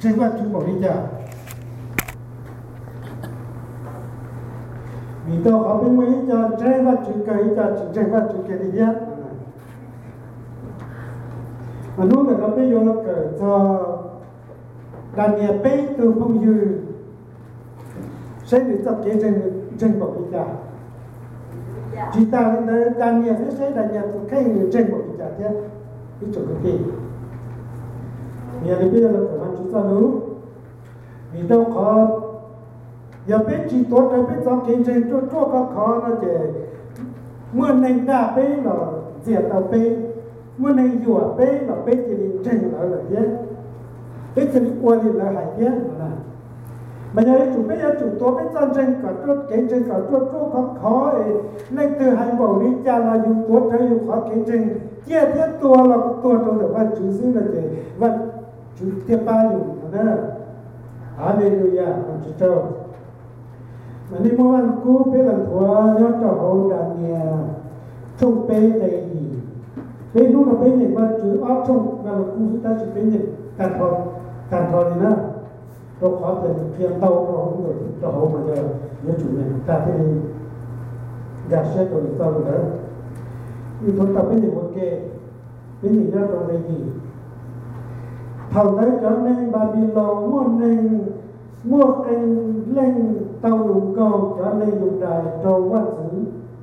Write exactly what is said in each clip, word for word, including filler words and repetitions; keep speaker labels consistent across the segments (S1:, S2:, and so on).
S1: tranh vật chú bảo đi chả vì tôi có bên mấy cho tranh vật chú cây cho tranh vật chú cây đi nhất mà lúc này nó bây giờ nó cởi cho đàn nhà bế từ phong dư sẽ được tập kế tranh tranh bảo đi chả chỉ ta lên đây đàn nhà sẽ sẽ đàn nhà thuộc cái người tranh bảo đi chả thế cái chỗ cái gì nhà này bây giờ là phải làm chúng taรู้vì đâu có giờ biết chỉ tốt rồi biết cho kinh doanh cho cho các khó nó chỉ mưa này đã biết là diệt tàu biết mưa này dùa biết là biết chỉ đi tranh là là thế biết chỉ đi qua đi là hải thế là bây giờ chủ biết chủ tốt biết cho tranh cả cho kinh doanh cả cho cho các khó nên từ hai bảo đi cha là dùng tốt hay dùng khó kinh doanh chia thiết tua là tua trong được văn chủ xứ là gì văn chủ tiếp ba dùng đó Hallelujah chúng ta mà đi mua ăn cú biết là thua nhớ cho hậu đàn nhà trong bê đầy gì bê lúc là bê những văn chữ áp trong và là cú ta chỉ bê những tàn thọ tàn thọ này nè đâu khó thể kiếm tàu đâu không được cho hậu mà giờ nhớ chủ này ta thế này gạt xét rồi tao rồi đó như thôi ta bê những một kê bê những ra trong đây gì thầu tới trở nên Babylon mua nên mua kênh lên tàu lùng cầu trở nên dùng đài trâu văn dữ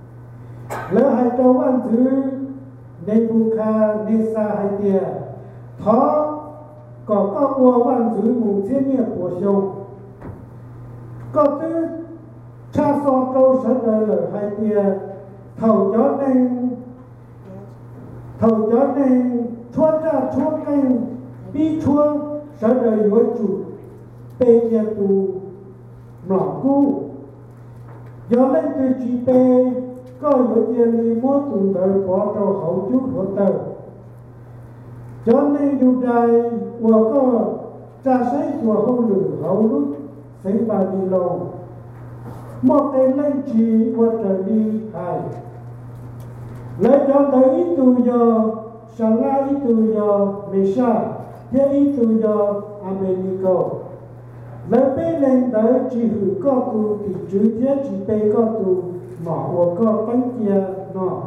S1: lỡ hai trâu văn dữ Nebuchadnezzar hai tia thó có có mua văn dữ mùng thiên nhiên của sông có tư cha so trâu sẽ đời lỡ hai tia thầu cho nên thầu cho nên chúa ra chúa kênh bi chúa sẽ đời với chủ bê nhà tù mỏng cũ do lên từ chỉ bê có những tiền đi mua tù đời bỏ trâu hậu chút của tờ cho nên dù đại của có trả sách của hậu lử hậu lúc sinh bà đi lâu một cái lên chỉ của trời đi hài lấy cho tới ít tù do sáng la ít tù do mê sa thế ít tù do Americo lấy bê lên tới chỉ hữu có tù thì chứ thế chỉ bê có tù mỏ của có bánh kia nó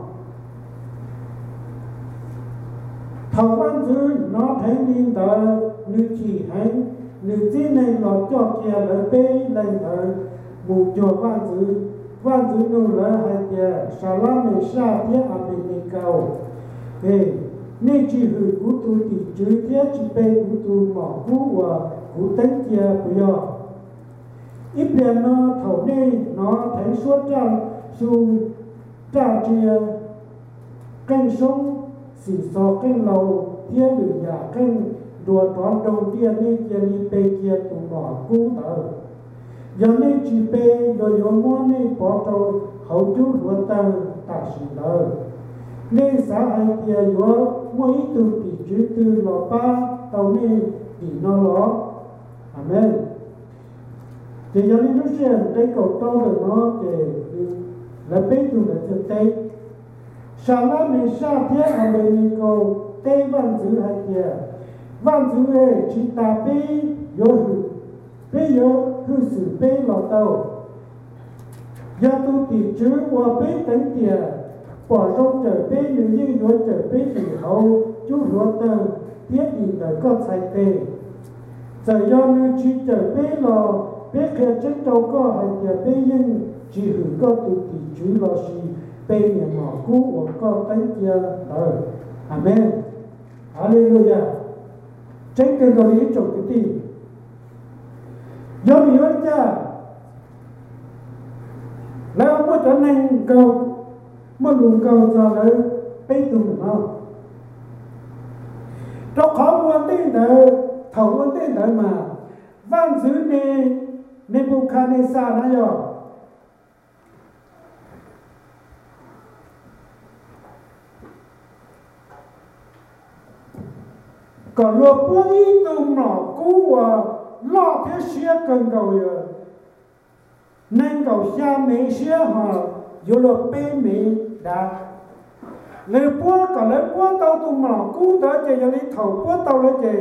S1: thầu văn dư nó thấy nhìn tới nữ chỉ hành nữ chỉ này nó cho kia lấy bê lên tới mù cho văn dư văn dư nụ lấy hai kia xà la mê sa thế à bê nê cao hey nên chỉ hữu của tù thì chứ thế chỉ bê của tù mỏ của và của tánh kia bây giờ ít tiền nó thầu nên nó thấy suốt ra dù trả chia canh sống xỉ xò canh lầu thiên lửa nhà canh đùa toán đầu tiên nên kia đi bê kia tù mỏ cũ tờ giờ nên chỉ bê rồi yếu muốn nên bỏ trâu hậu chú đùa tờ tạ sĩ tờ nên xã hai kia yếu mỗi từ tỷ chứ từ lò ba tàu nên tỷ nó ló Amen. Thì giờ đi nói chuyện đây cầu to được nó để là biết được là thực tế. Sáng nay mình sa thiết ở bên cầu tây văn dữ hay kia văn dữ ấy chỉ ta biết yếu hư biết yếu hư sự biết lọt tàu. Giờ tu tỷ chứ qua biết tính tiền bỏ trong trở biết như như yếu trở biết thì hậu chú lọt tàu thiết gì là có sai tệ. Giờ do như chỉ trở bế lò bế khẽ chết đâu có hay thì bế nhưng chỉ hữu có tụ tỷ chú lò xì bế nhà mỏ cũ và có tánh kia đời Amen Hallelujah tránh cái gọi lý trong cái gì do mình nói cha là ông có trở nên cầu mà lùn cầu cho lấy bế tụ được không trong khó muốn tin được thầu vấn đề đấy mà văn dữ này Nebuchadnezzar này rồi còn lúa bún ít tùng nọ cú và lo thế xia cần cầu rồi nên cầu xa mấy xia họ dù lúa bê mấy đã lấy bún còn lấy bún tàu tùng nọ cú đó chỉ cho lấy thầu bún tàu lấy chỉ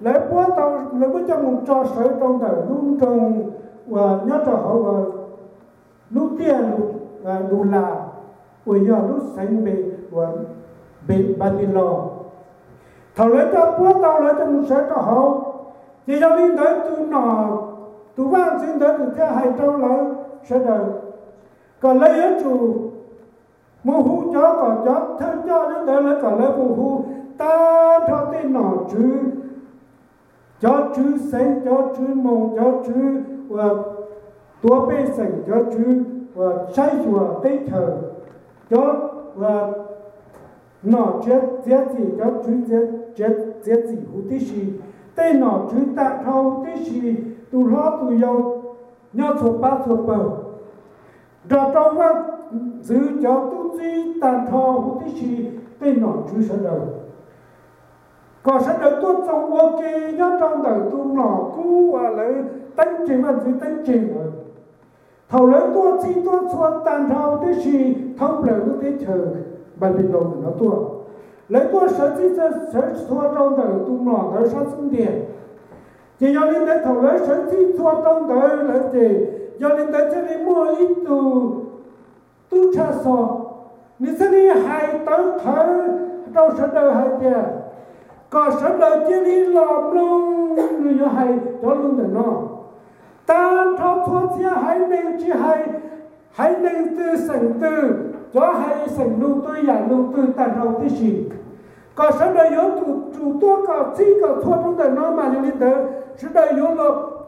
S1: lấy búa tàu lấy búa cho một trò sợi trong đời luôn trong và nhớ cho họ và lúc tiền lúc đủ là của giờ lúc sinh bị và bị Babylon thầu lấy cho búa tàu lấy cho một sợi cho họ thì giờ đi tới tu nọ tu văn xin tới từ thế hai trâu lấy sẽ đời còn lấy hết chủ mù hu cho còn cho thân cho đến tới lấy còn lấy mù hu ta cho tên nọ chứ cho chứ sinh cho chứ mông cho chứ và tua bê sành cho chứ và say chùa tây thờ cho và nọ chết chết gì cho chứ chết chết chết gì hữu tí gì tây nọ chứ tạ thâu tí gì tu lo tu yêu nhớ số ba số bờ rồi trong văn giữ cho tu gì tạ thâu hữu tí gì tây nọ chứ sẽ đời còn sẽ đời tuốt trong ok nhớ trong đời tu nọ cũ và lấy tánh trình và giữ tánh trình rồi thầu lấy tuốt gì tuốt xuân tàn thâu tí gì thông lời nó tí chờ bài bình đồng nó tuốt lấy tuốt sở tí sẽ xuân trong đời tu nọ đời sát sinh tiền chỉ do linh tới thầu lấy sở tí xuân trong đời lấy gì do linh tới sẽ đi mua ít tu tu cha sọ mình sẽ đi hai tới thở trong sở đời hai tiền còn sở đời chỉ đi làm luôn người hay cho luôn để nó ta cho thuốc chia hay nên chỉ hay hay nên từ sành từ cho hay sành lưu tư giả lưu tư tàn hậu tí gì còn sở đời yếu chủ chủ tốt cả chỉ cả thuốc trong để nó mà như thế sở đời yếu là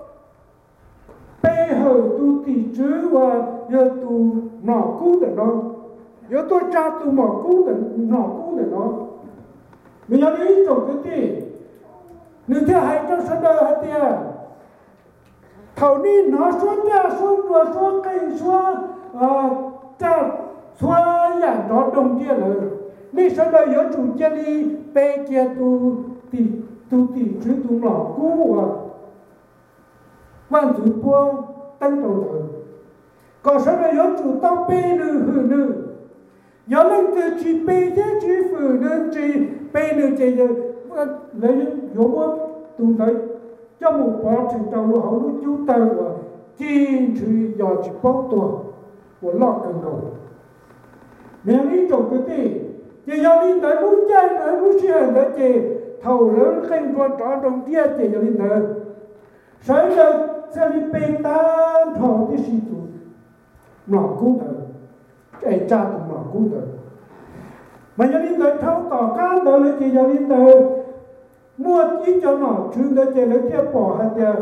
S1: bê hở tu tỷ chứ và yếu tu nọ cũ để nó yếu tôi cha tu mỏ cũ để nọ cũ để nó mình nhớ đi trong cái gì nếu theo hai trong sân đời hai tiền thầu ní nó xuống ra xuống rồi xuống cây xuống cha xuống nhà đó đồng kia rồi ní sân đời nhớ chủ chân đi bê kia tu tỷ tu tỷ chứ tu nọ cũ à văn chủ bua tăng đầu đời còn sân đời nhớ chủ tao bê nữ hử nữ nhớ lên từ chỉ bê thế chỉ phử nên chỉ bê nữ chỉ lấy dấu bút tụ tới cho một quá trình trong lúc hậu lúc chú tờ và chi truy dò chỉ bốc tuần của lọ cần đầu miệng ý trồng cái gì chỉ do đi tới lúc chơi tới lúc chơi tới chỉ thầu lớn khen con trò trong kia chỉ do đi tới sớm rồi sẽ đi bê tan thầu cái gì tụ nọ cú tới cái cha tụ nọ cú tới mà do đi tới thâu tỏ can tới lấy chỉ do đi tới mua chỉ cho nó trừ để cho nó kia bỏ hạt giờ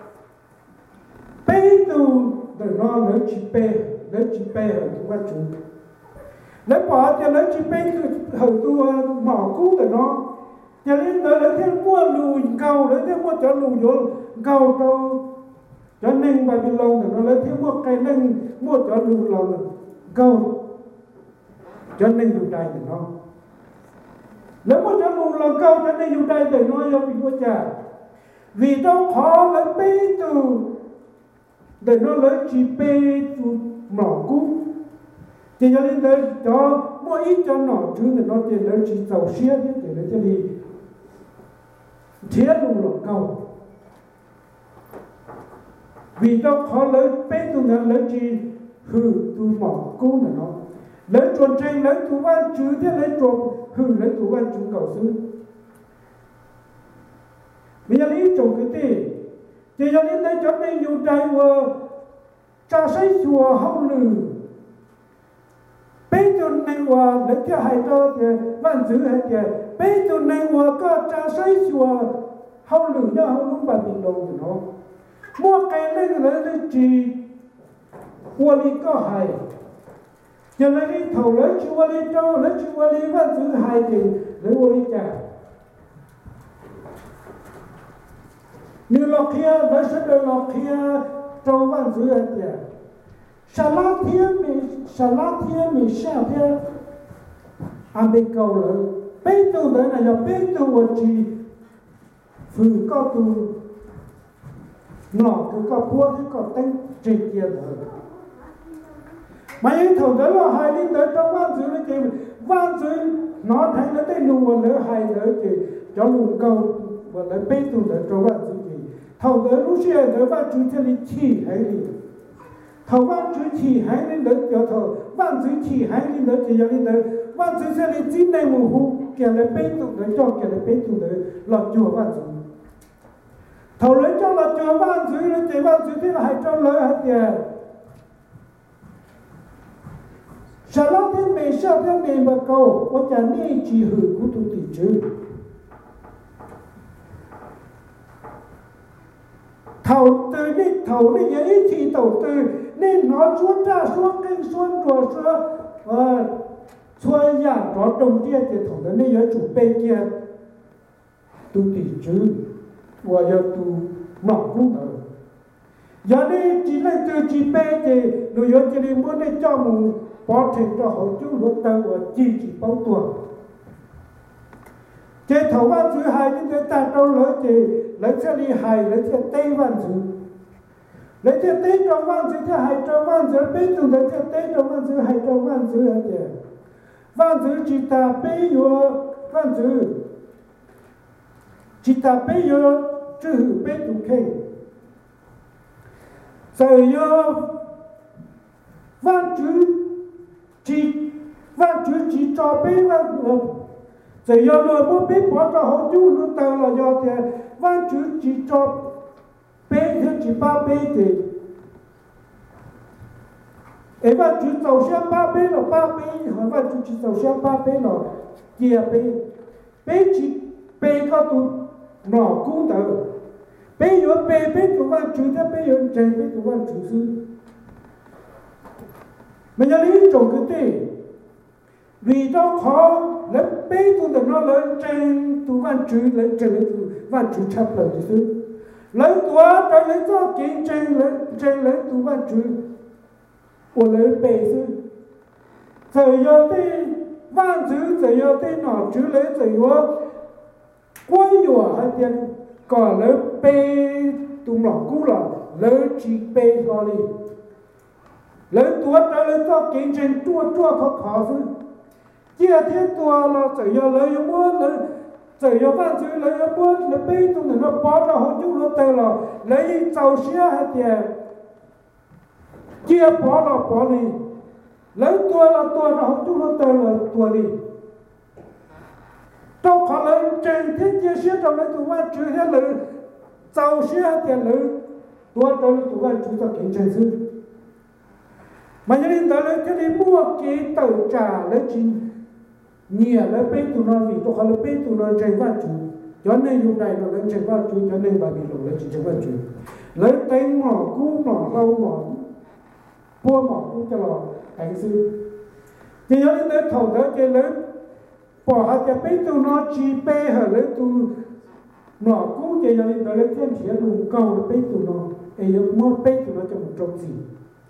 S1: bê tu để nó lấy chỉ bê lấy chỉ bê ở tu quan chủ lấy bỏ hạt giờ lấy chỉ bê ở tu mỏ cũ để nó giờ đến tới lấy thêm mua lùi cầu lấy thêm mua cho lùi vô cầu cho cho nên bài bình lâu để nó lấy thêm mua cây nên mua cho lùi lòng cầu cho nên dùng đại để nó nếu mà cho lùi lòng câu cho nên dùng đây để nói cho vị vua cha vì đâu khó lấy bê từ để nó lấy chỉ bê từ nọ cũ thì cho nên đây cho mỗi ít cho nọ chứ để nó tiền lấy chỉ dầu xía thế để lấy cho đi thiết lùi lòng câu vì đâu khó lấy bê từ nó lấy chỉ hư từ mỏ cũ để nó lấy chuẩn trình lấy thủ văn chứ thế lấy chuẩn hư lấy thủ văn chủ cầu sư bây giờ lý trồng cái gì thì giờ đến đây cho nên dùng trái vừa cha xây chùa hậu lử bây giờ này vừa lấy cho hai cho thì văn giữ hai thì bây giờ này vừa có cha xây chùa hậu lử nhá hậu lử bà bình đồng của nó mua cái lấy lấy lấy chỉ qua đi có hai cho nên đi thầu lấy chú qua đi trâu lấy chú qua đi văn giữ hai thì lấy qua đi trả như lọ kia lấy sẽ được lọ kia trâu văn giữ hai thì xà lát thiên mình xà lát thiên mình xà thiên anh bị cầu rồi bây giờ đấy là do bây giờ của chị phừ có tu nọ cứ có búa cứ có tên trị kia rồi mà những thầu đó là hai linh tới trong văn dưới nó chỉ văn dưới nó thành nó tên lùa nữa hai nữa thì cho lùn câu và lấy bê tông để cho văn chữ gì thầu tới lúc xưa để văn chữ thế này chỉ hay đi thầu văn chữ chỉ hay đi để cho thầu văn chữ chỉ hay đi để cho đi để văn chữ thế này chỉ này một hú kia lấy bê tông để cho kia lấy bê tông để lọt chùa văn chữ thầu lấy cho lọt chùa văn chữ lấy chỉ văn chữ thế là hay cho lấy hay tiền sau đó thế mình sau thế mình mà cầu có chả nên chỉ hử của tụi tỷ chứ thầu từ đi thầu đi ấy thì thầu từ nên nó xuống ra xuống kênh xuống rồi xuống và xuôi giảm rõ đồng kia thì thầu đó nên nhớ chủ bê kia tụi tỷ chứ và giờ tụi nọ cũng ở giờ đi chỉ là từ chỉ bê thì rồi giờ chỉ đi muốn để cho một bỏ thành cho họ chú lúc tao và chỉ chỉ bao tuần chế thầu văn chữ hai những cái ta đâu lấy thì lấy xe đi hai lấy xe tây văn chữ lấy xe tây trong văn chữ thế hai trong văn chữ bây giờ lấy xe tây trong văn chữ hai trong văn chữ hết rồi văn chữ chỉ ta bây giờ văn chữ chỉ ta bây giờ chữ bây giờ khen rồi giờ văn chữ chỉ văn chữ chỉ cho bé văn rồi giờ rồi bố bé bỏ cho họ chú nó tao là do thì văn chữ chỉ cho bé thì chỉ ba bé thì ấy văn chữ giàu sang ba bé là ba bé hỏi văn chữ chỉ giàu sang ba bé là kia bé bé chỉ bé có tụ nọ cũng được bé giờ bé bé tụ văn chữ thế bé giờ chơi bé tụ văn chữ sư mình nhớ lý trồng cái gì vì đó khó lấy bê tu được nó lấy trên tu văn chữ lấy trên lấy tu văn chữ chấp lời chứ lấy tua tới lấy cho kiến trên lấy trên lấy tu văn chữ của lấy bê chứ thời giờ thì văn chữ thời giờ thì nọ chữ lấy thời giờ quay dùa hay tiền còn lấy bê tu lọ cũ là lấy chỉ bê thôi đi lấy tua tới lấy cho kiến trên chua chua khó khó chứ chia thiết tua là chỉ giờ lấy muốn lấy chỉ giờ văn chữ lấy muốn lấy bê tu nó bỏ ra hỗ trợ nó tới là lấy giàu xe hay tiền chia bỏ là bỏ đi lấy tua là tua ra hỗ trợ nó tới là tua đi trong khó lấy trên thiết chia xe trong lấy tu văn chữ hết lấy giàu xe hay tiền lấy tua tới tu văn chữ cho kiến trên chứ mà như thế tới lấy cái đi mua cái tàu trà lấy chín nhiều lấy bê tụ nó vì tôi lấy bê tụ nó chơi văn chủ cho nên lúc này nó lấy chơi văn chủ cho nên bà bị lộ lấy chỉ chơi văn chủ lấy tay mỏ cú mỏ lau mỏ bua mỏ cú cho lò hành sư thì nhớ đến tới thầu tới cái lấy bỏ hạt cái bê tụ nó chỉ bê hở lấy tụ mỏ cú thì nhớ đến tới lấy thiên chỉ lùng cầu lấy bê tụ nó ấy mua bê tụ nó cho một trong gì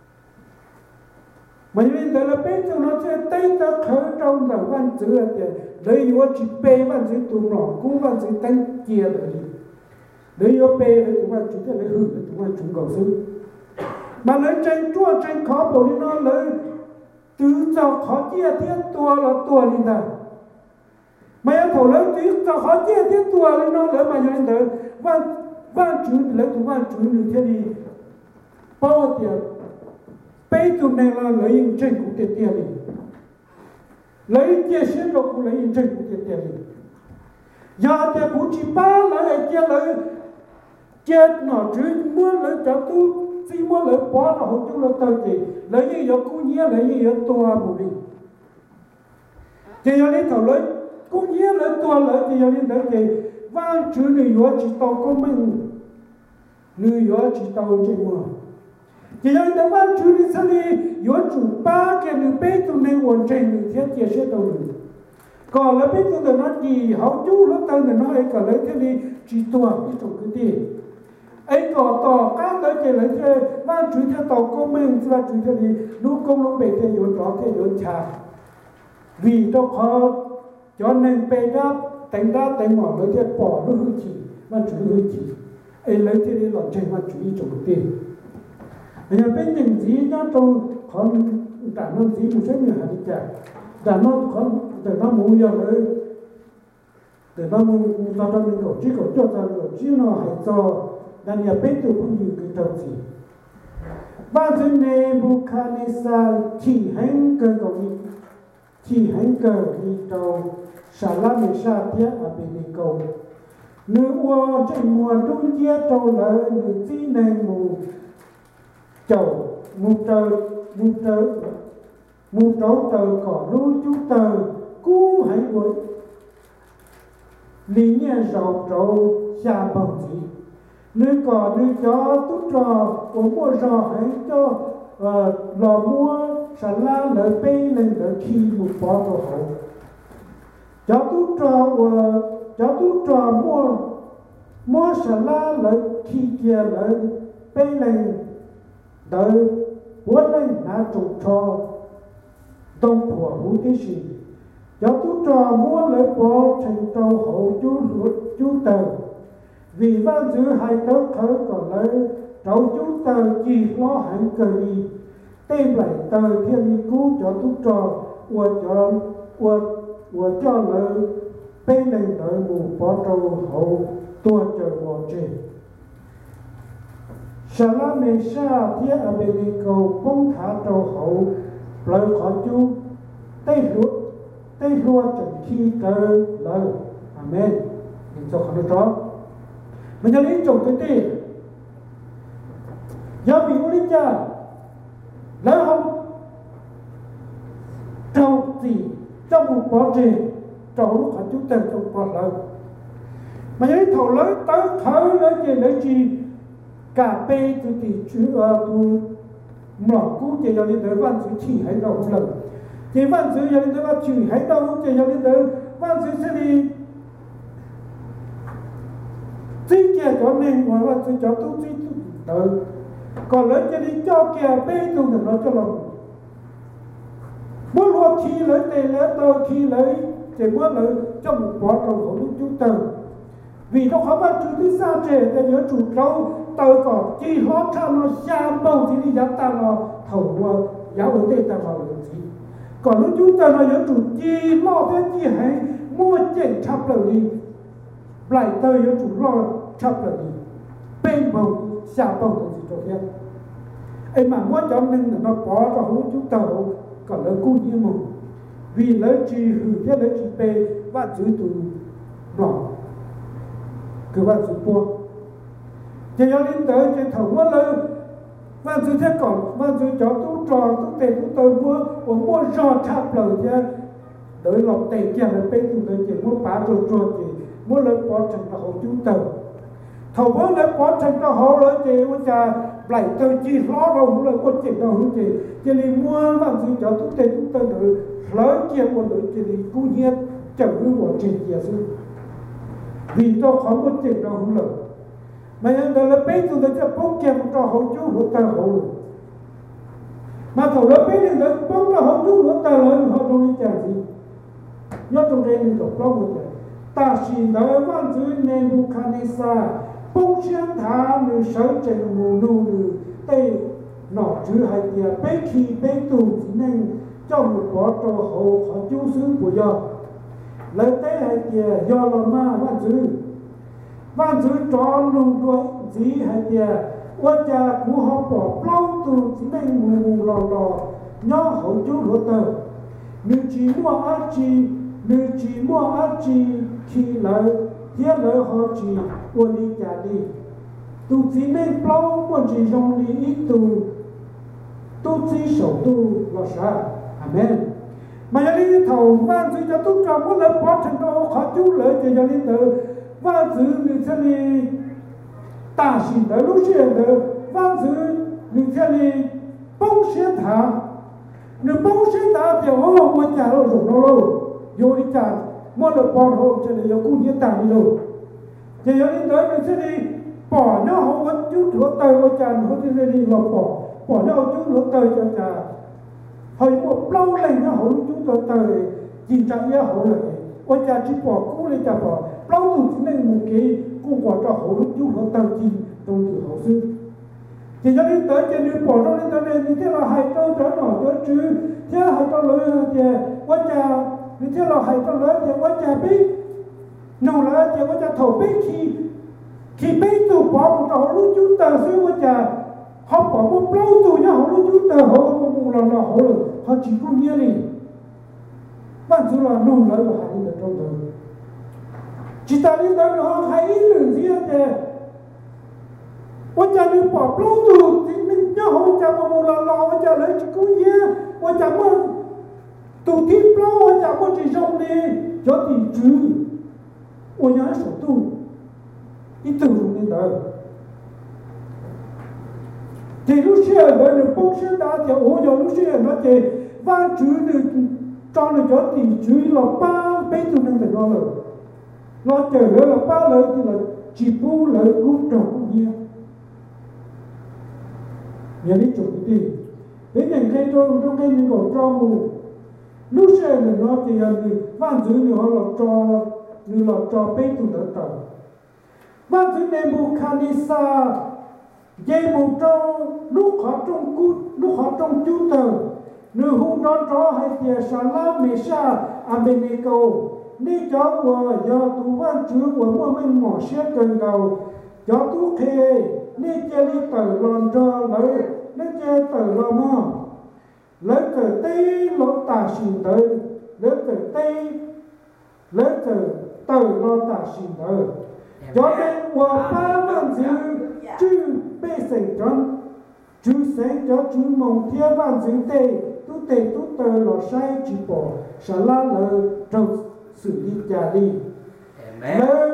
S1: mà như thế là bé cho nó chơi tay ta khởi trong là văn chữ thì lấy vô chỉ bê văn chữ tụ nọ cú văn chữ tay kia rồi lấy vô bê lấy tụ văn chữ thì lấy hử lấy tụ văn chữ cầu sư mà lấy tranh chua tranh khó bổ đi nó lấy tứ cho khó chia thiết tua là tua đi ta mà em thổ lấy tứ cho khó chia thiết tua lên nó lấy mà như thế văn văn chữ lấy tụ văn chữ như thế đi bao tiền bê tụ này là lấy in trên cũng tiền tiền đi lấy chia sẻ rồi cũng lấy in trên cũng tiền tiền đi giờ thì cũng chỉ ba lấy chia lấy chia nó chứ muốn lấy cho tu chỉ muốn lấy bỏ nó không chung là tao gì lấy gì đó cũng nhớ lấy gì đó tua một đi thì giờ đi thầu lấy cũng nhớ lấy tua lấy thì giờ đi lấy thì văn chữ này giờ chỉ tao có mình người giờ chỉ tao trên mà chỉ là những văn chữ đi xử lý, có chủ ba cái người bé tụi này hoàn thành người thiết chia sẻ đâu nữa. Còn là bé tụi nó gì, họ chú nó tên là nó ấy cả lấy thế đi chỉ tuần cái chỗ cái gì. Ấy còn tỏ các lấy cái lấy cái văn chữ theo tỏ công minh, văn chữ theo đi lúc công lúc bé theo yếu rõ theo yếu trà. Vì cho khó cho nên bé ra đánh ra đánh mỏ lấy theo bỏ nó hư chỉ, văn chữ hư chỉ. Ấy lấy thế đi là trên văn chữ đi chỗ cái gì. Bây giờ bên những gì nó trong con đã nó gì một số người hạt chả đã nó con để nó mua giờ lấy từ đó mình ta trong mình cổ chỉ cổ cho ta cổ chỉ nó hay cho đàn nhà bếp tôi cũng nhiều cái trâu gì và thứ này Nebuchadnezzar chỉ hành cơ của mình chỉ hành cơ đi trâu xả lá mình xa tiếc ở bên đi cầu nữ ô trên mùa trung chia trâu lợi nữ chỉ nên mù chầu mù trời mù trời mù trâu trời cỏ lưu chú trời cú hãy quên lý nhiên rộng trâu xa bằng gì nơi cỏ nơi chó tút trò của mua rò hãy cho uh, lò mua xả la lợi bê lên lợi khi một bó vào hậu chó tút trò uh, chó tút trò mua mua xả la lợi khi kia lợi bê lên đợi bốn lên đã trục trò đông của hữu tí sĩ chó tút trò mua lợi bó thành trâu hậu chú chú tờ vì văn giữ hai tớ thở còn lấy trâu chú tờ chỉ lo hẳn cờ đi tên lại tờ thiên đi cứu cho tút trò của cho của của cho lợi bên này đợi mù bó trâu hậu tua chờ bỏ trên xà la mê sa thiết ở bên đi cầu bông thả trâu hậu lời khó chú tây lúa tây lúa chẳng khi tờ lời amen nhìn cho khó được đó mình nhớ lý trồng cái gì do bị lý cha lấy không trâu gì trong một bó trì trâu lúc hẳn chúng ta trong bó lợi mà nhớ lý thầu lấy tới khởi lấy gì lấy gì cà phê từ thì chú tu mỏ cú chỉ cho đến tới văn sự chỉ hay đâu không lần chỉ văn sự cho đến tới văn chỉ hay đâu chỉ cho đến tới văn sự sẽ đi chính kia cho nên ngoài văn sự cho tu chính tự còn lấy cho đi cho kia bê tu được nó cho lòng mỗi lúc khi lấy tiền lấy tôi khi lấy thì mỗi lấy cho một bó trâu của lúc chúng ta vì nó không có chú thứ xa trẻ để nhớ chủ trâu tôi còn chi hóa cho nó xa bầu thì đi giá ta nó thầu mua giáo ở đây ta vào được gì còn lúc chúng ta nó nhớ chủ chi lo thế chi hay mua chỉnh chắp lời đi lại tới nhớ chủ lo chắp lời đi bên bầu xa bầu được gì cho thế ấy mà muốn cho nên là nó bỏ vào lúc chúng ta còn lấy cú như một vì lấy chi hư thế lấy chi bê và giữ tù rõ cứ bạn sự buông chỉ cho đến tới chỉ thầu mua lời bạn sự thế còn bạn sự cho tú trò tú tệ tú tôi mua của mua rò chạp lời chứ đợi lọc tệ kia là bên tụi tôi chỉ mua bá rồi rồi chỉ mua lời bỏ thành là hậu chúng tờ thầu mua lời bỏ thành là hậu lời chỉ ôi chà lại tôi chỉ lo đâu lời con chỉ đâu không chỉ chỉ đi mua bạn sự cho tú tệ tú tôi đợi lời kia con đợi chỉ đi cú nhiệt chẳng cứ bỏ trình kia sư vì tôi không có chuyện đâu không lợi mà nhân đó là bây giờ tôi sẽ bốc kèm cho hậu chú của ta hậu mà thầu đó bây giờ tôi bốc cho hậu chú của ta lợi họ không đi trả gì nhớ trong đây mình đọc lâu một lần ta chỉ nói văn dưới Nebuchadnezzar bốc chiến thả nữ sở trình mù nụ nữ tây nọ chứ hai tia bế khi bế tù chỉ nên cho một bỏ cho hậu họ chú xứ của do lấy tế hay kìa do là ma văn dư văn dư tròn lùng đuôi gì hay kìa ôi cha của họ bỏ lâu từ chỉ nên mù mù lò lò nhỏ hậu chú hỗ tờ nếu chỉ mua ác chi nếu chỉ mua ác chi khi lợi thiết lợi họ chỉ quân đi trả đi tu chỉ nên lâu quân chỉ dùng đi ít tu tu chỉ sổ tu là sao amen mà giờ đi thầu văn sự cho tôi cho mỗi lần bỏ thành đâu khó chú lợi thì giờ đi từ văn sự mình sẽ đi ta xin tới lúc xưa từ văn sự mình sẽ đi bông xuyên thả nếu bông xuyên thả thì ô mỗi nhà đâu dùng đâu đâu vô đi trả mỗi lần bỏ hồ cho nên giờ cũng như ta đi đâu thì giờ đi tới mình sẽ đi bỏ nó không có chú thua tơi của cha nó sẽ đi lột bỏ bỏ nó chú thua tơi cho cha hồi một lâu lên nó hậu chúng tôi tới nhìn chẳng nhớ hậu là ôi cha chỉ bỏ cũ lên cha bỏ lâu từ chỉ nên một cái cung quả cho hậu lúc chúng tôi tới nhìn tôi từ hậu sư thì cho đến tới trên đường bỏ nó lên tới đây như thế là hai trâu trở nổi tới chứ thế hai trâu lớn thì ôi cha như thế là hai trâu lớn thì ôi cha biết nô là chỉ có cho thầu biết khi khi biết tụ bỏ một trò lúc chúng ta xứ có chả họ bỏ một lâu tụ nhá họ lúc chúng ta họ một một lần là họ là họ chỉ có nghĩa đi bạn chú là nô lại và hai người trong đời chỉ ta đi tới họ hay đường gì thếว่าจะลืมปอบเล่าตู่ที่นึกย่อหัวใจมาโมลาลาว่าจะเลยจะกู้เยอะว่าจะมันตู่ที่เปล่าว่าจะมันจะจงเลยจะตีจื้อว่าอย่างนั้นสุดตู่อีตู่ตรงนี้เด้อที่รู้เชื่อเลยหนึ่งปุ๊บเชื่อได้จะโอ้ยรู้เชื่อนะจะว่าจื้อหนึ่งจอนเลยจะตีจื้อเราป้าไปตู่นั่งแต่เราเลยเราเจอเลยเราป้าเลยที่เราจีบูเลยกู้จงกู้เยอะnhà đi chụp cái gì, bên cạnh cái trong trong cái những cái trong mù, lúc xe thì nó thì là van dưới thì họ là cho như là cho bê tụ đỡ tờ, van dưới này mù kanisa, dây mù trong lúc họ trong cút lúc họ trong chú tờ, nửa hôm đó cho hay tiệt Salam Mesa Abednego, đi cho vừa do tụ van chứa của mua mình mỏ xét cần đầu, cho tụ khê. Nên chơi đi tờ lòn cho lấy nên chơi tờ lò mò lấy tờ tây lò tà xỉn tới lấy tờ tây lấy tờ tờ lò tà xỉn tới cho nên qua ba万字chứ bê sành tròn chứ sành cho chứ mong thiên万字tê tu tê tu tờ lò sai chỉ bỏ xả la lờ trong xử lý trả đi lấy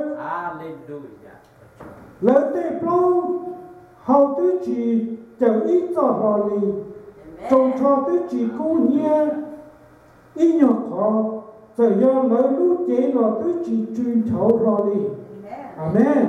S1: lấy tê plong hầu tư chỉ chờ ít cho họ lì trông cho tư chỉ cố nhé ít nhỏ khó giờ do lấy lũ chế là tư chỉ truyền thấu họ lì amen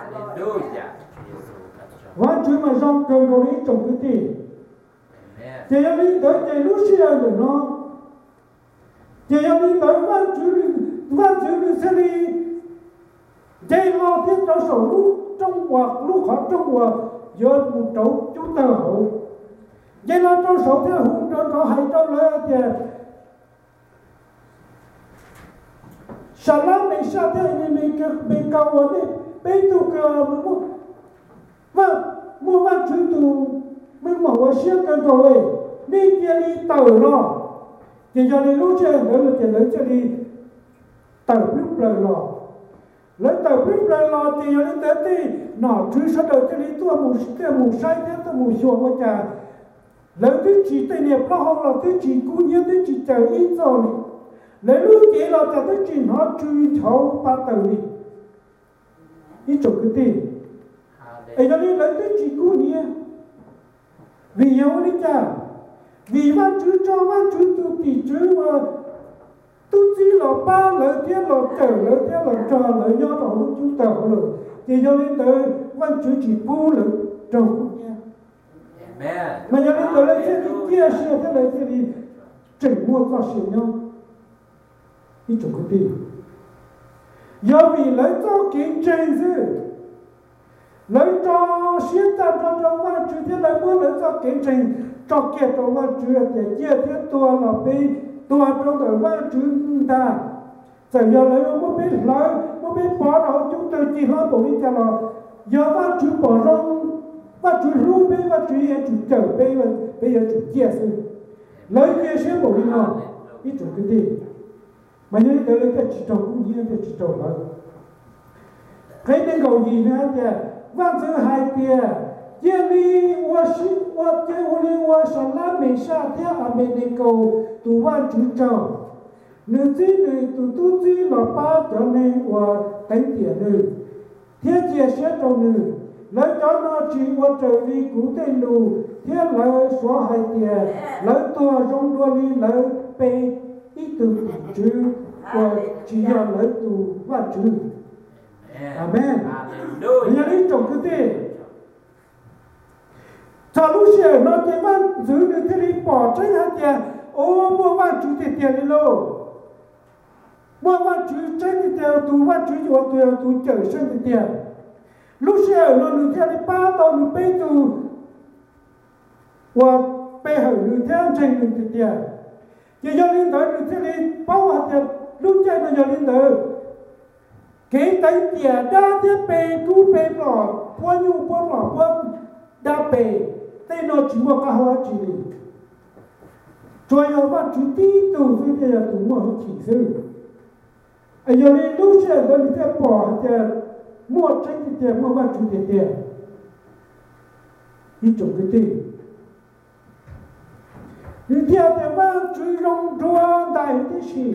S1: và chứ mà trong cơn cầu ý trong cái gì thì em đi tới chạy lũ xe rồi nó thì em đi tới văn chứ văn chứ sẽ đi chạy lo thiết cho sổ lũ trong hoặc lũ khó trong hoặc giờ một chỗ chúng ta hộ vậy là trong số thế hùng cho có hay cho lỡ thì sao lắm mình sao thế này mình cứ mình cầu ở đây bên tu cờ mình mua vâng mua bán chữ tu mình mở vào siết cái cầu ấy đi kia đi tàu lo thì giờ đi lúc chơi nữa là chỉ lấy cho đi tàu lúc lời lo lấy tàu lúc lời lo thì giờ đi tới thì nó chứ sao đời cho đi tua mù cái mù sai thế tua mù xùa quá chả lấy thứ chỉ tên nghiệp nó không là thứ chỉ cú nhiên thứ chỉ chờ ít rồi lấy lúc chỉ là cho thứ chỉ nó truy thấu ba tờ đi ít chục cái gì ấy cho nên lấy thứ chỉ cú nhiên vì nhau đi chả vì văn chữ cho văn chữ tu tỷ chữ mà tu chỉ là ba lợi thế là chờ lợi thế là trò lợi do đó lúc chúng ta có lợi thì cho nên tới văn chữ chỉ bu lợi trâu cũng nha mà cho nên tới lấy thế đi chia sẻ thế lấy thế đi chỉnh mua có sửa nhau ít chục cái gì do vì lấy cho kiến trình chứ lấy cho xuyên ta cho cho văn chữ thế lấy mua lấy cho kiến trình cho kia cho văn chữ để chia thế tua là bị tua trong đời văn chữ ta giờ giờ lấy nó mới biết lấy mới biết bỏ đâu chúng tôi chỉ nói bộ đi cho nó giờ văn chữ bỏ rong văn chữ luôn bây văn chữ hiện chủ trở bây bây giờ chủ chia sự lấy kia xuyên bộ đi nó ít chủ cái gì mà như thế lấy cái chỉ trồng cũng như thế chỉ trồng thôi thấy nên cầu gì nữa thì văn chữ hai kia chia đi qua sĩ qua chia đi qua sản lá mình sa theo ở bên này cầu tụ văn chữ trồng nữ chỉ nữ tụ tu chỉ là ba cho nên qua đánh tiền nữ thiết chia sẻ cho nữ lấy cho nó chỉ qua trở đi cứu tên nữ thiết lấy xóa hai tiền lấy tua trong đua đi lấy bê ít từ chữ và chỉ do lấy tụ văn chữ amen bây giờ đi trồng cái gì cho lúc xưa nó chỉ văn giữ được thế đi bỏ tránh hạt tiền ô mua văn chữ tiền tiền đi lô mua văn chữ tránh thì tiền tụ văn chữ cho tụ tụ chở sang thì tiền lúc xưa nó được thế đi ba tàu được bê tụ và bê hở được thế tranh được thì tiền chỉ do linh tới được thế đi bao hạt tiền lúc chơi nó do linh tới cái tay tiền đa thế bề tu bề lọ qua nhu qua lọ qua đa bề tay nó chỉ một cái hoa chỉ đi cho yêu văn chủ tí tu với thế là tu mua chỉ sư ai giờ này lúc sẽ đến thế bỏ thế mua tranh thì thế mua văn chủ thì thế đi trồng cái gì đi theo thế văn chủ rong rong đại cái gì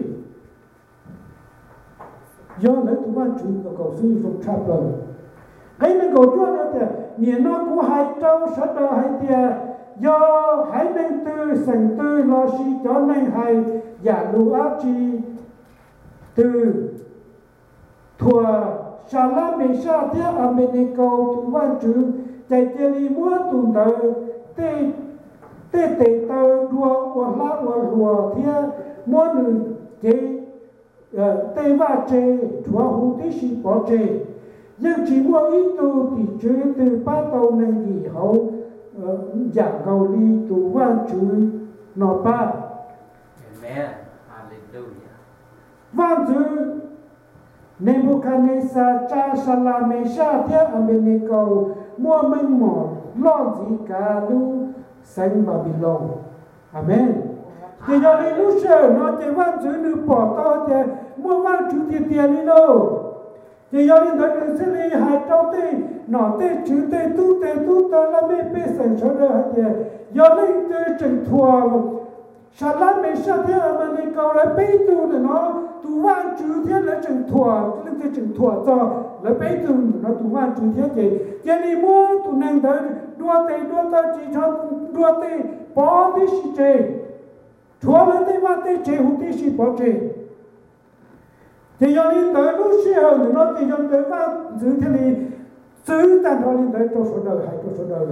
S1: do lấy tụi bạn chú và cầu sư dùng chạp lời cái này cầu chúa đó thì nhìn nó cũng hai trâu sát đờ hai tia do hai nên tư sành tư lo si cho nên hai giả lũ áp chi từ thua xa lá mê xa thiết ở bên này cầu tụi bạn chú chạy tia li mua tụi tờ tê tê tê tờ đua của lá của rùa thiết mua nữ chế tây va chế chúa hữu tí sĩ bỏ chế nhưng chỉ mua ít tu thì chứ từ ba tàu này thì hậu giảng cầu đi tu văn chú nọ ba
S2: Amen Hallelujah
S1: văn chú Nebuchadnezzar cha Salamesha thiết ở bên này cầu mua mênh mỏ lo gì cả lu sanh Babylon Amen thì giờ này lúc sau nó chỉ văn chú nữ bỏ to thì mua văn chú thì tiền đi đâu thì giờ này nó sẽ lấy hai trâu tê nó tê chú tê tu tê tu tơ là mấy bê sành cho đó thì giờ này tôi chừng thua sao lắm mấy sao thế mà này cầu lại bê tu thì nó tu văn chú thế là chừng thua cái cái chừng thua cho là bê tu nó tu văn chú thế thì giờ này mua tu năng tới đua tê đua tơ chỉ cho đua tê bỏ đi xí chê chúa lên đây mà đây chế hữu tí sĩ bỏ chế thì do đi tới lúc sau thì nó thì do tới và giữ thế này giữ tàn thôi lên tới cho số đời hay cho số đời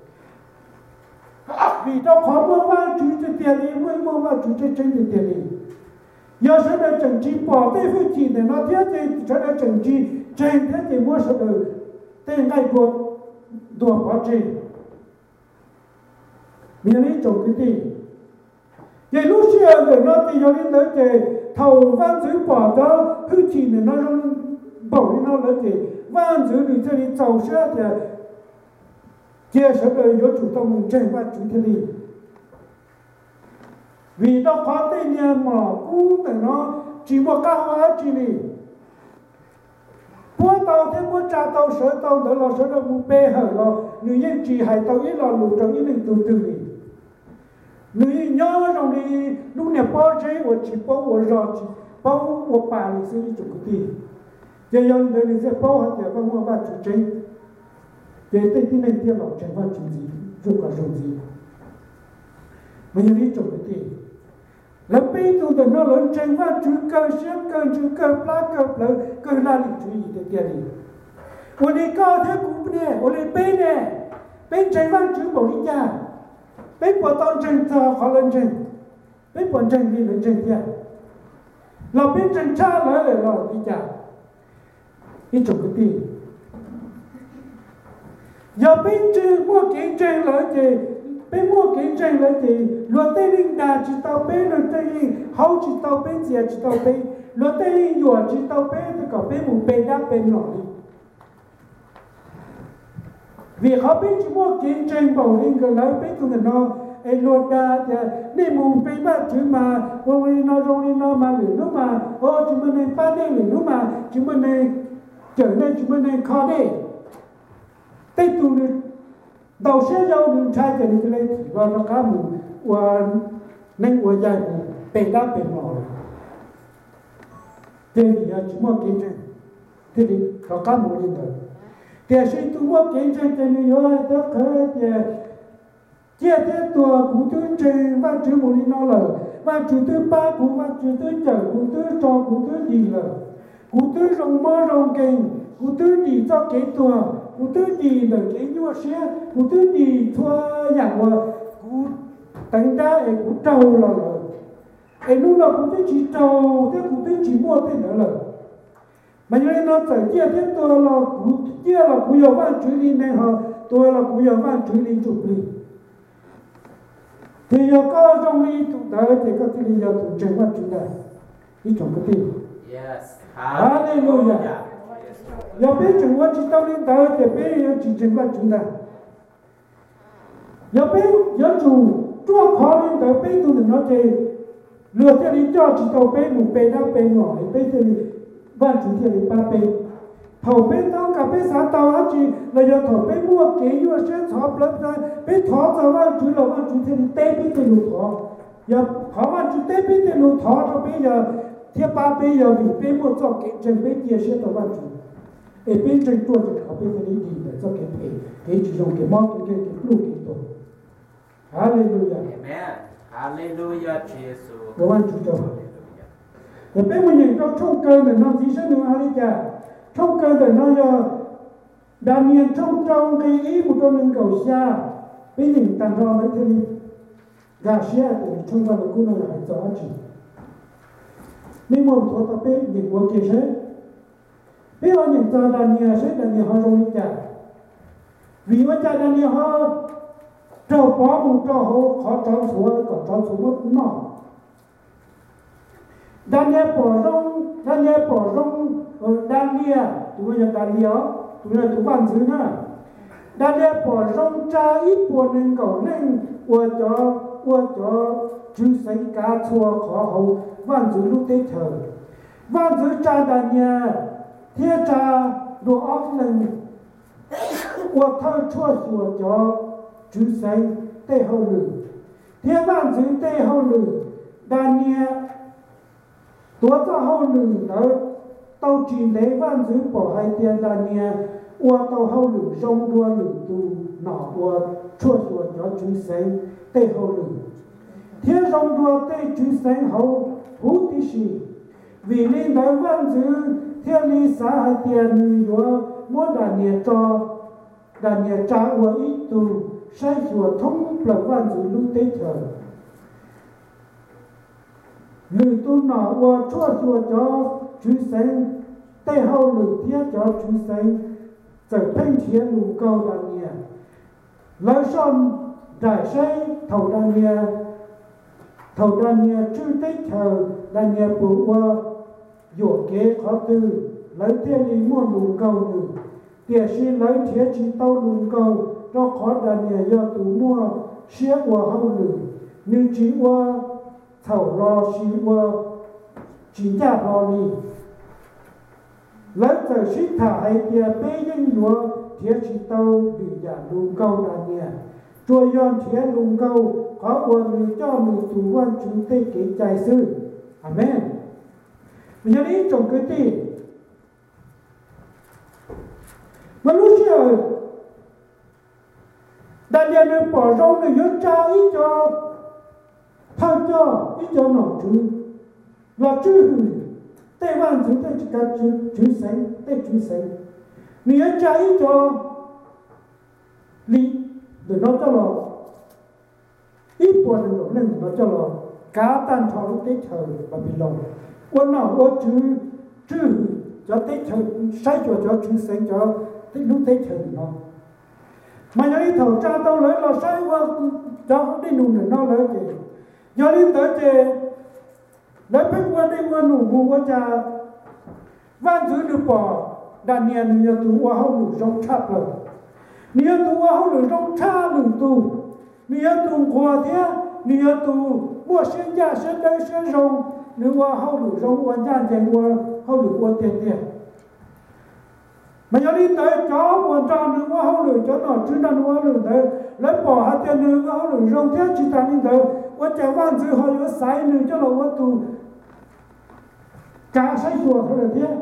S1: vì đó khó mua vào chú cho tiền đi mới mua vào chú cho chân thì tiền đi do số đời chẳng chỉ bỏ tay phương chỉ để nó thiết thì số đời chẳng chỉ trên thế thì mua số đời tên ngay buộc đùa bỏ chế miễn lý trồng cái gì vậy lúc xưa rồi nó thì do đến tới thì thầu văn dưới bỏ đó hư chỉ này nó rong bỏ đi nó lấy thì văn dưới thì thế đi giàu xe thì chia sẻ đời có chủ tâm mùng trên văn chủ thế đi vì đó khó tên nhà mỏ cũ thì nó chỉ một cái hóa chỉ đi mua tàu thế mua trả tàu sở tàu đó là sở đó mua bê hở là người dân chỉ hay tàu ít là lụt trong những từ từ đi người nhớ rằng đi lúc này bao chế của chỉ bao của rồi chỉ bao của bà thì sẽ đi chụp cái gì giờ dân đời thì sẽ bao hết tiền bao mua ba chục chế để tớiที่này tiền lọc chế ba chục gì chụp cả chục gì mình đi chụp cái gì là bây giờ tụi nó lớn chế ba chục cơ xếp cơ chục cơ plá cơ plá cơ la lịch chú ý để tiền đi ở đây có thế cũng nè ở đây bên nè bên chế ba chục bảo đi nhà bên bỏ tao chân thờ khó lên chân bên bỏ chân đi lên chân kia là bên chân cha lại lại là đi chả đi chụp cái gì giờ bên chân mua kiến chân lại thì bên mua kiến chân lại thì luật tây linh đà chỉ tao bên luật tây linh hậu chỉ tao bên gì chỉ tao bên luật tây linh nhỏ chỉ tao bên thì có bên một bên đáp bên nọ đi vì họ biết chỉ mua kiến chân bảo linh cái lấy biết tụi nó ai luật đa thì nên một bên ba chữ mà ông nó rong đi nó mà lửa nó mà ô chúng mình nên ba đây lửa nó mà chúng mình nên trở nên chúng mình nên khó đi tây tụi đầu xe dâu đường trai cho nên cái này và nó cá mù và nên của dài mù bên đá bên nọ thì chỉ mua kiến chân thì thì nó cá mù lên rồi thì khi tụi mua kiến chân thì nó nhớ tới cái chia thế tua cụ tư trên văn chữ một đi nó là văn chữ tư ba cụ văn chữ tư chở cụ tư cho cụ tư gì là cụ tư rồng mơ rồng kinh cụ tư gì cho cái tua cụ tư gì là cái nhua xe cụ tư gì thua dạng là cụ đánh đá ấy cụ trâu là ấy lúc nào cụ tư chỉ trâu thế cụ tư chỉ mua thế nữa là mà như nó phải chia thế tua là cụ chia là cụ yêu văn chữ đi này họ tua là cụ yêu văn chữ đi chụp đi thì giờ có trong đi tụ tới thì có cái lý do tụ chân mắt chúng ta đi trong cái gì
S2: Yes
S1: Hallelujah giờ biết chúng ta chỉ tao lên tới thì biết chỉ chừng qua chúng ta giờ biết giờ chủ chúa khó lên tới biết tôi đừng nói gì lừa theo lý cho chỉ tao biết một bên đó bên ngõ biết thì văn chủ theo lý ba bên thầu bên tao cả bên sáng tao á chỉ là giờ thầu bên mua kế mua sẽ thọ lập ra bên thọ giờ văn chủ là văn chủ theo lý tê bên thì lục thọ giờ họ văn chủ tê bên thì lục thọ cho bây giờ theo ba bây giờ vì bên mua cho cái chân bên kia sẽ tao văn chủ ở bên trênตัวจะเขาเป็นคนดีแต่จะเก็บเองเก็บจีนเก็บมอเก็บเก็บลูกเก็บตัวฮาเลลูยา
S2: Amen. Hallelujah, Jesus.
S1: ระวังจุดเจ้าแต่เป็นวันอย่างเจ้าช่องเกินแต่น้องที่ฉันดูฮาเลจ้าช่องเกินแต่น้องจะดามีนช่องเจ้าไอ้อีบุตรหนึ่งเก่าเสียเป็นอย่างต่างเราไม่ถึงกาเสียแต่ช่องวันกูไม่อยากจะเอาจริงไม่มองตัวตาเป็นอย่างวัวเกษbây giờ những gia đình nhà sẽ là nhà họ rồi chả vìว่าgia đình nhà họ trâu bó một trâu họ khó trâu xuống có trâu xuống mất nọ đàn nhà bỏ rong đàn nhà bỏ rong ở đàn nhà tụi nhà đàn nhà tụi nhà tụi bạn dưới nè đàn nhà bỏ rong cha ít buồn nên cầu nên qua cho qua cho chú sinh cá chua khó hậu bạn dưới lúc tết thời bạn dưới cha đàn nhà thiên cha đồ óc này qua thơ chua chua cho chú sinh tê hậu lử thiên văn chữ tê hậu lử đàn nhẹ tuổi cho hậu lử tới tàu chỉ lấy văn chữ bỏ hai tiền đàn nhẹ qua tàu hậu lử sông đua lử tu nọ qua chua chua cho chú sinh tê hậu lử thiên sông đua tê chú sinh hậu hú tí xì vì nên tới văn chữ theo lý xã hai tiền của muốn đàn nhẹ cho đàn nhẹ trả của ít tu sai chùa thông lập văn chữ lưu tế thời người tu nọ qua chua chùa cho chú sinh tây hậu lử thiết cho chú sinh trở thanh thiên lù cầu đàn nhẹ lấy son đại xây thầu đàn nhẹ thầu đàn nhẹ chư tế thời đàn nhẹ bù qua dỗ kế khó tư lấy tiền đi mua lùn cầu nữ tiền xin lấy thiết chỉ tàu lùn cầu cho khó đàn nhà do tù mua xếp qua hậu nữ như chỉ qua thầu lo xí qua chỉ trả lo đi lấy tờ xích thả hay tiền bê dân lúa thiết chỉ tàu bị giả lùn cầu đàn nhà chùa yon thiết lùn cầu có qua nữ cho nữ tù quan chúng tê kế chạy sư amen bây giờ đi trong cái gì mà lúc xưa đại diện người bỏ rong người nhớ cha ít cho thằng cho ít cho nó chứ là chứ hử tây văn chúng ta chỉ cần chứ chứ sánh tây chứ sánh người nhớ cha ít cho lý để nó cho nó ít buồn được nên nó cho nó cá tan thọ lúc tết thời và bị lòng quân nào quân chứ chứ cho tết thời sai cho cho chứ sánh cho lúc tết thời nó mà nhớ đi thầu cha tao lấy là sai qua cho không đi nụ nữa nó lấy kì nhớ đi tới kì lấy phép qua đi qua nụ ngu qua cha văn giữ được bỏ đàn nhà nhớ tụ qua hậu nụ rong chạp rồi nhớ tụ qua hậu nụ rong cha nụ tụ nhớ tụ qua thế nhớ tụ mua sinh gia sinh đây sinh rong nhớ qua hậu nụ rong qua nhà chạy qua hậu nụ qua tiền tiền mà nhớ đi tới chó buồn tròn nữa quá hậu lửa chó nọ chứ nó quá lửa tới lấy bỏ hạt tiền nữa quá hậu lửa rong thế chỉ ta đi tới quá chạy van dưới họ nhớ sái nữa cho nó quá tù cả sái chùa thôi là thế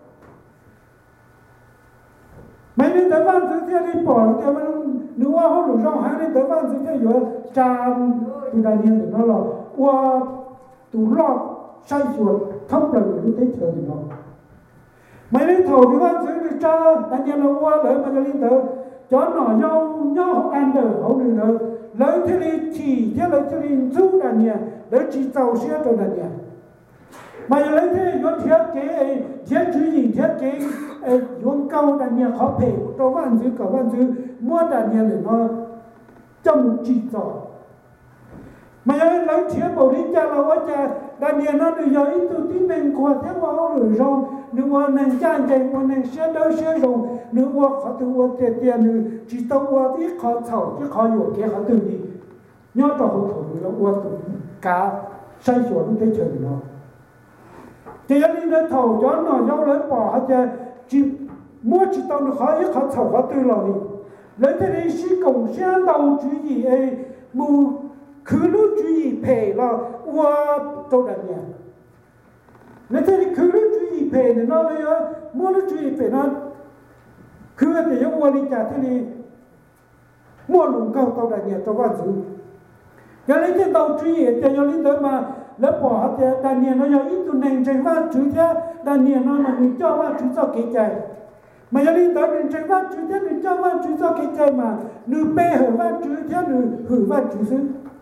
S1: mấy đi tới van dưới thế đi bỏ tiền mà nữa quá hậu lửa rong hai đi tới van dưới thế rồi tràn từ đại niên để nó là qua tù lọt sái chùa thấp là người tới chờ thì nó mấy đến thầu thì văn giữ được cha đánh nhau nó qua lấy mà cho linh tử cho nó nhau nhau không ăn được không được nữa lấy thế đi chỉ thế lấy thế đi giúp đàn nhà lấy chỉ giàu xe cho đàn nhà mà lấy thế có thiết kế thiết chữ gì thiết kế dùng câu đàn nhà khó phê cho văn giữ cả văn giữ mua đàn nhà để nó trong một chỉ giàu mà giờ lấy thiệt bảo đi cha là quá cha đại niên nó được giờ ít tu tin nên qua thế qua rồi rồi nếu qua nên cha chạy qua nên xe đâu xe rồi nếu qua họ từ qua tiền tiền nếu chỉ tao qua thì họ thầu chứ họอยู่cái họ từ đi nhớ cho họ thầu nó qua từ cả sai số nó thấy chừng nó thì giờ đi nó thầu cho nó nhau lấy bỏ hết cha chỉ mua chỉ tao nó họ ít họ thầu họ từ rồi lấy thế đi sĩ công xe đầu chú ý ấy mù cứ lúc chú ý phê là qua châu đại nhà lấy thế thì cứ lúc chú ý phê này nó lấy mua lúc chú ý phê nó cứ để cho qua đi trả thế thì mua lùng cao châu đại nhà cho quan sự giờ lấy thế đầu chú ý để cho lý tới mà lấy bỏ hết thì đại nhà nó giờ ít tụi này trên văn chú thế đại nhà nó là mình cho văn chú cho kỹ chạy mà giờ đi tới mình trên văn chú thế mình cho văn chú cho kỹ chạy mà nữ bê hở văn chú thế nữ hử văn chú xứ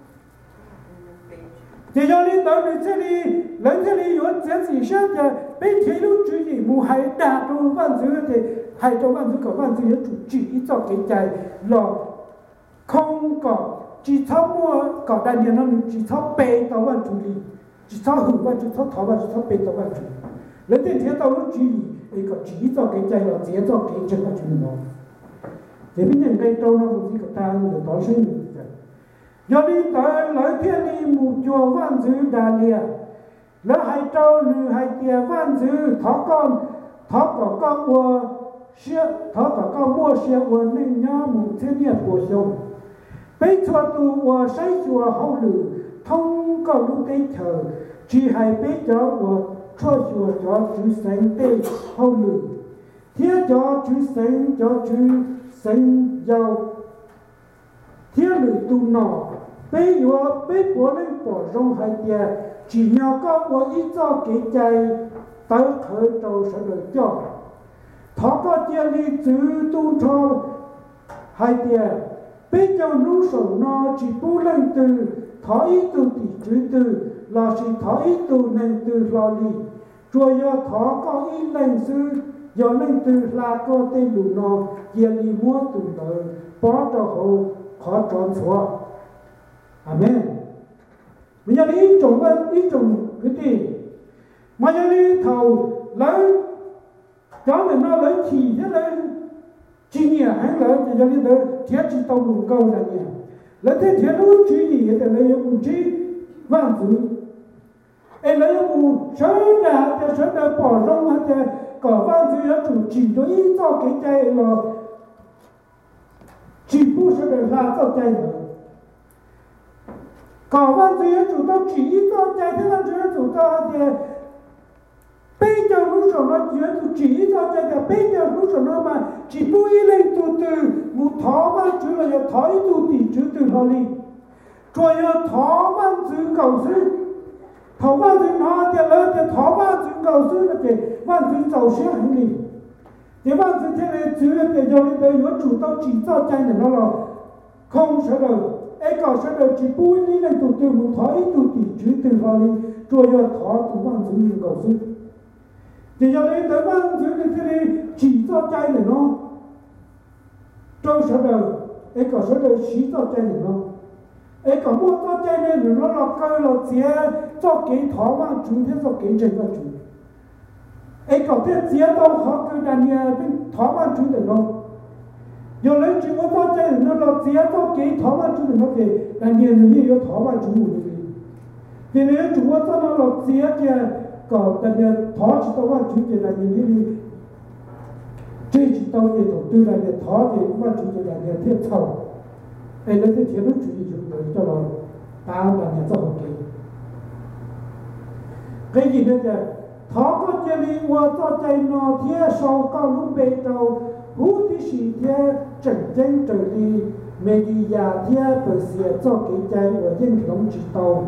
S1: thì do đi tới mình sẽ đi lấy thế đi có chuyện gì khác thì bên thế lúc chú ý mù hay đạt trong văn chú thì hay trong văn chú có văn chú chủ chỉ cho kỹ chạy là không có chỉ tháo mua có đại diện nó chỉ tháo bê tao văn chú đi chỉ tháo hử văn chú tháo tháo văn chú tháo bê tao văn chú lấy thế thế tao lúc chú ý ấy có chỉ cho cái chạy là chỉ cho cái chân văn chú nó thì bây giờ cái trâu nó cũng chỉ có ta người tao sinh do đi tới lấy thiên đi mù chùa văn dư đà lìa lấy hai trâu lư hai tia văn dư thó con thó có con mua xe thó có con mua xe của nên nhớ mù thiên nhiên của sông bây chùa tu của say chùa hậu lử thông có lúc tây thờ chỉ hai bây cho của cho chùa cho chú sinh tây hậu lử thiết cho chú sinh cho chú sinh giàu thiết lử tu nọ bây giờ bây bố lên bỏ rong hai tia chỉ nhau có một ít cho cái chạy tới khởi đầu sẽ được cho thọ có tia đi chữ tu cho hai tia bây giờ nụ sầu nó chỉ bố lên từ thọ ít tu thì chữ từ là chỉ thọ ít tu nên từ lo đi rồi giờ thọ có ít lên sư giờ lên từ là có tên đủ nó kia đi mua từ đời bỏ cho họ khó tròn xóa Amen. Bây giờ đi trồng bên đi trồng cái gì mà giờ đi thầu lấy cho nên nó lấy chỉ thế lấy chỉ nhỉ hay lấy thì giờ đi tới thiết chỉ tàu đủ câu là nhỉ lấy thế thiết lúc chỉ gì thì lấy một chỉ vạn thứ em lấy một số là cho số là bỏ rong hay là có vạn thứ chủ chỉ đối ý cho cái chạy là chỉ bu sẽ được ra cho chạy nữa có văn duy chủ tao chỉ cho chạy thế văn duy chủ tao thì bây giờ lúc sau nó chỉ chỉ cho chạy thì bây giờ lúc sau nó mà chỉ bui lên từ từ một thọ văn duy là giờ thọ từ tỷ chữ từ họ đi rồi giờ thọ văn duy cầu sư thọ văn duy nó thì lớn thì thọ văn duy cầu sư là thì văn duy giàu sẽ hành đi thì văn duy thế này chữ thì giờ đi tới nó chủ tao chỉ cho chạy thì nó là không sẽ được ấy có sẽ được chỉ bui đi lên từ từ một thói từ tỷ chữ từ vào đi rồi giờ thọ từ văn dữ như cầu sư thì giờ đây tới văn dữ như thế này chỉ cho chạy để nó trâu sẽ được ấy có sẽ được chỉ cho chạy để nó ấy có mua cho chạy này để nó là cơ là chia cho cái thọ văn chúng thế cho cái chân văn chúng ấy có thế chia đâu khó cơ đàn nhà bên thọ văn chúng để nó giờ lấy chuyện của tôi chơi nó là chỉ có cái thọ văn chúng nó thì là nhiều người yêu thọ văn chúng mình thì nếu chúng của tôi nó là chỉ cái có là nhiều thọ chỉ tao văn chúng thì là nhiều người chơi chỉ tao thì đầu tư là nhiều thọ thì văn chúng thì là nhiều thiết thầu ấy là cái thiết nó chủ yếu dùng để cho nó tao là nhiều cho ok cái gì nữa chứ thọ có chơi đi qua cho chơi nó thiết sau cao lúc bê trâu hú thì sĩ thế chân chân trở đi mê đi nhà thế bởi xìa cho cái chạy ở dân lòng chỉ tàu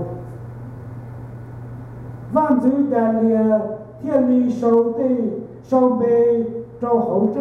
S1: văn dư đà lìa thiên lý sâu tê sâu bê trâu hậu